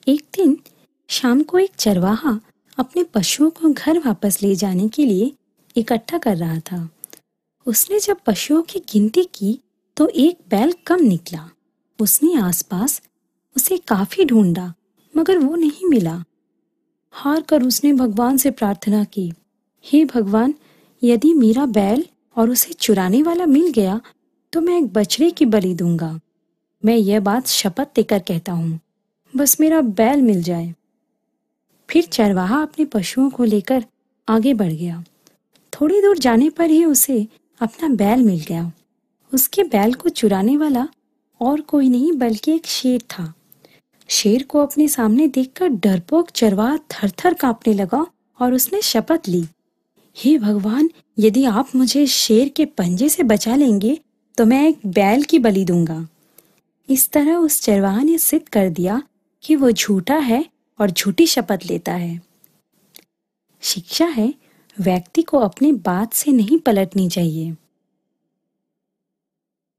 एक दिन शाम को एक चरवाहा अपने पशुओं को घर वापस ले जाने के लिए इकट्ठा कर रहा था। उसने जब पशुओं की गिनती की तो एक बैल कम निकला। उसने आसपास उसे काफी ढूंढा मगर वो नहीं मिला। हार कर उसने भगवान से प्रार्थना की, हे भगवान, यदि मेरा बैल और उसे चुराने वाला मिल गया तो मैं एक बछड़े की बलि दूंगा। मैं यह बात शपथ देकर कहता हूँ, बस मेरा बैल मिल जाए। फिर चरवाहा अपने पशुओं को लेकर आगे बढ़ गया। थोड़ी दूर जाने पर ही उसे अपना बैल मिल गया। उसके बैल को चुराने वाला और कोई नहीं बल्कि एक शेर था। शेर को अपने सामने देखकर डरपोक चरवाहा थर-थर कांपने लगा और उसने शपथ ली, हे भगवान, यदि आप मुझे शेर के पंजे से बचा लेंगे तो मैं एक बैल की बलि दूंगा। इस तरह उस चरवाहा ने सिद्ध कर दिया कि वो झूठा है और झूठी शपथ लेता है। शिक्षा है, व्यक्ति को अपनी बात से नहीं पलटनी चाहिए।